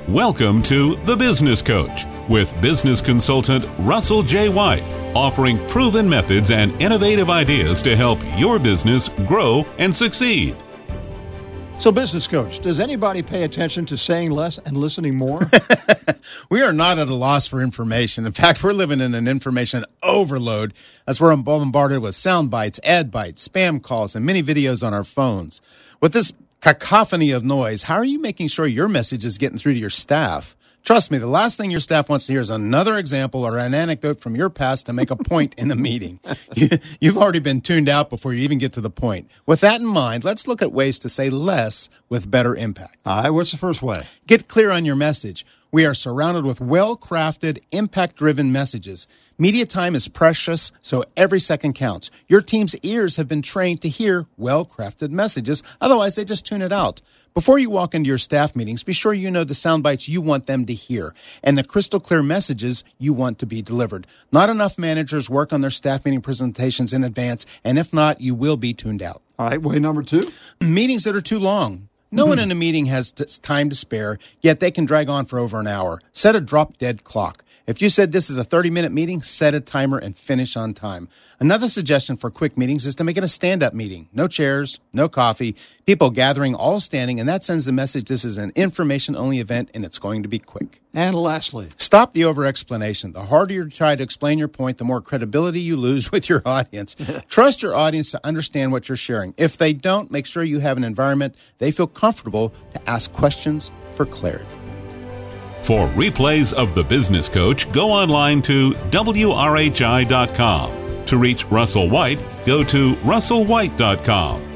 Welcome to The Business Coach with business consultant Russell J. White, offering proven methods and innovative ideas to help your business grow and succeed. So, Business Coach, does anybody pay attention to saying less and listening more? We are not at a loss for information. In fact, we're living in an information overload as we're bombarded with sound bites, ad bites, spam calls, and many videos on our phones. With this cacophony of noise, how are you making sure your message is getting through to your staff? Trust me, the last thing your staff wants to hear is another example or an anecdote from your past to make a point in the meeting. You've already been tuned out before you even get to the point. With that in mind, let's look at ways to say less with better impact. All right, what's the first way? Get clear on your message. We are surrounded with well-crafted, impact-driven messages. Media time is precious, so every second counts. Your team's ears have been trained to hear well-crafted messages. Otherwise, they just tune it out. Before you walk into your staff meetings, be sure you know the sound bites you want them to hear and the crystal clear messages you want to be delivered. Not enough managers work on their staff meeting presentations in advance, and if not, you will be tuned out. All right, way number two? Meetings that are too long. No one in a meeting has time to spare, yet they can drag on for over an hour. Set a drop-dead clock. If you said this is a 30-minute meeting, set a timer and finish on time. Another suggestion for quick meetings is to make it a stand-up meeting. No chairs, no coffee, people gathering, all standing, and that sends the message this is an information-only event and it's going to be quick. And lastly, stop the over-explanation. The harder you try to explain your point, the more credibility you lose with your audience. Trust your audience to understand what you're sharing. If they don't, make sure you have an environment they feel comfortable to ask questions for clarity. For replays of The Business Coach, go online to WRHI.com. To reach Russell White, go to russellwhite.com.